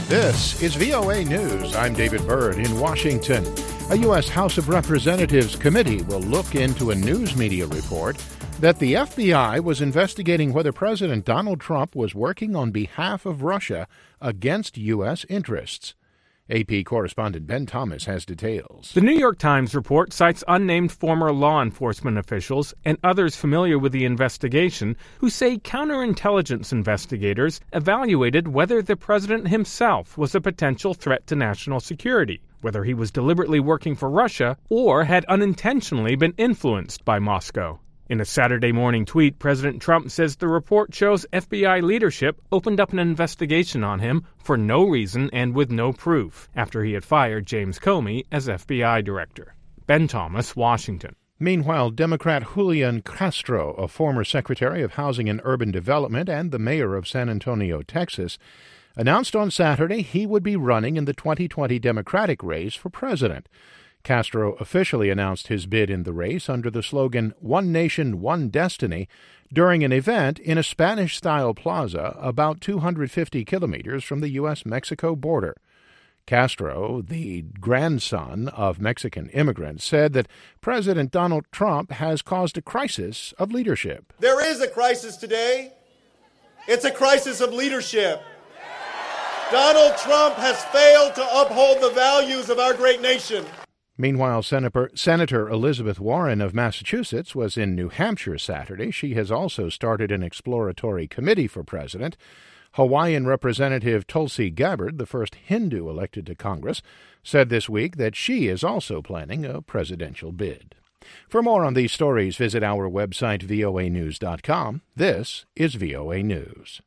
This is VOA News. I'm David Byrd in Washington. A U.S. House of Representatives committee will look into a news media report that the FBI was investigating whether President Donald Trump was working on behalf of Russia against U.S. interests. AP correspondent Ben Thomas has details. The New York Times report cites unnamed former law enforcement officials and others familiar with the investigation who say counterintelligence investigators evaluated whether the president himself was a potential threat to national security, whether he was deliberately working for Russia or had unintentionally been influenced by Moscow. In a Saturday morning tweet, President Trump says the report shows FBI leadership opened up an investigation on him for no reason and with no proof after he had fired James Comey as FBI director. Ben Thomas, Washington. Meanwhile, Democrat Julian Castro, a former Secretary of Housing and Urban Development and the mayor of San Antonio, Texas, announced on Saturday he would be running in the 2020 Democratic race for president. Castro officially announced his bid in the race under the slogan, "One Nation, One Destiny," during an event in a Spanish-style plaza about 250 kilometers from the U.S.-Mexico border. Castro, the grandson of Mexican immigrants, said that President Donald Trump has caused a crisis of leadership. There is a crisis today. It's a crisis of leadership. Donald Trump has failed to uphold the values of our great nation. Meanwhile, Senator Elizabeth Warren of Massachusetts was in New Hampshire Saturday. She has also started an exploratory committee for president. Hawaiian Representative Tulsi Gabbard, the first Hindu elected to Congress, said this week that she is also planning a presidential bid. For more on these stories, visit our website, voanews.com. This is VOA News.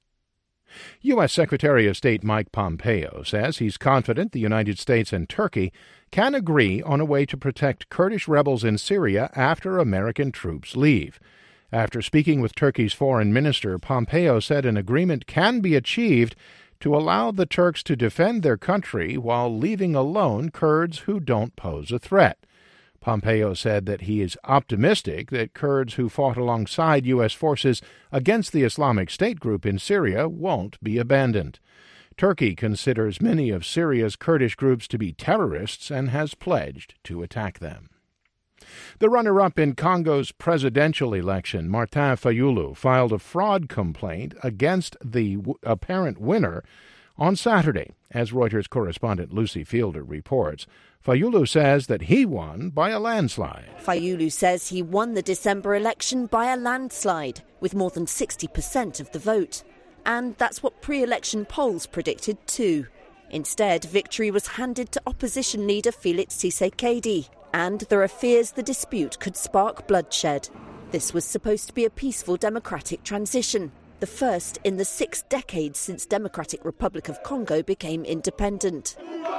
U.S. Secretary of State Mike Pompeo says he's confident the United States and Turkey can agree on a way to protect Kurdish rebels in Syria after American troops leave. After speaking with Turkey's foreign minister, Pompeo said an agreement can be achieved to allow the Turks to defend their country while leaving alone Kurds who don't pose a threat. Pompeo said that he is optimistic that Kurds who fought alongside U.S. forces against the Islamic State group in Syria won't be abandoned. Turkey considers many of Syria's Kurdish groups to be terrorists and has pledged to attack them. The runner-up in Congo's presidential election, Martin Fayulu, filed a fraud complaint against the apparent winner on Saturday, as Reuters correspondent Lucy Fielder reports. Fayulu says that he won by a landslide. Fayulu says he won the December election by a landslide, with more than 60% of the vote. And that's what pre-election polls predicted too. Instead, victory was handed to opposition leader Félix Tshisekedi, and there are fears the dispute could spark bloodshed. This was supposed to be a peaceful democratic transition, the first in the 6 decades since Democratic Republic of Congo became independent.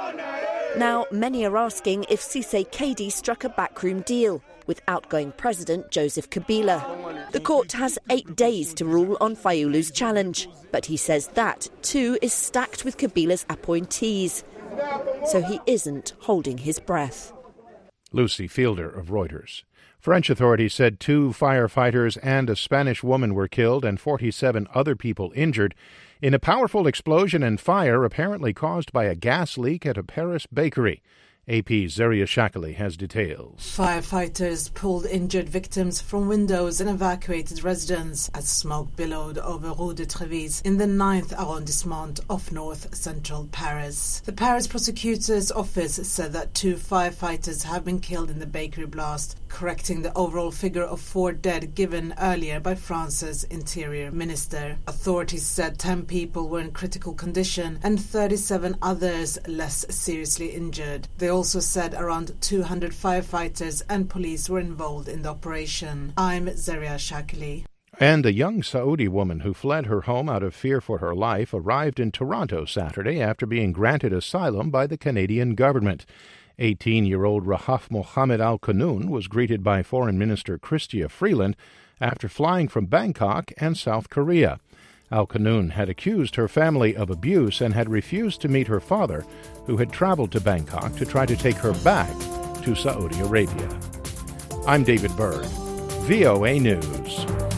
Now, many are asking if Tshisekedi struck a backroom deal with outgoing President Joseph Kabila. The court has 8 days to rule on Fayulu's challenge, but he says that, too, is stacked with Kabila's appointees. So he isn't holding his breath. Lucy Fielder of Reuters. French authorities said 2 firefighters and a Spanish woman were killed and 47 other people injured in a powerful explosion and fire apparently caused by a gas leak at a Paris bakery. AP's Zaria Shakali has details. Firefighters pulled injured victims from windows and evacuated residents as smoke billowed over Rue de Trévise in the 9th arrondissement of north-central Paris. The Paris prosecutor's office said that 2 firefighters have been killed in the bakery blast, correcting the overall figure of 4 dead given earlier by France's interior minister. Authorities said 10 people were in critical condition and 37 others less seriously injured. They also said around 200 firefighters and police were involved in the operation. I'm Zaria Shakali. And a young Saudi woman who fled her home out of fear for her life arrived in Toronto Saturday after being granted asylum by the Canadian government. 18-year-old Rahaf Mohammed Al-Qanoun was greeted by Foreign Minister Chrystia Freeland after flying from Bangkok and South Korea. Al-Qanoun had accused her family of abuse and had refused to meet her father, who had traveled to Bangkok to try to take her back to Saudi Arabia. I'm David Byrd, VOA News.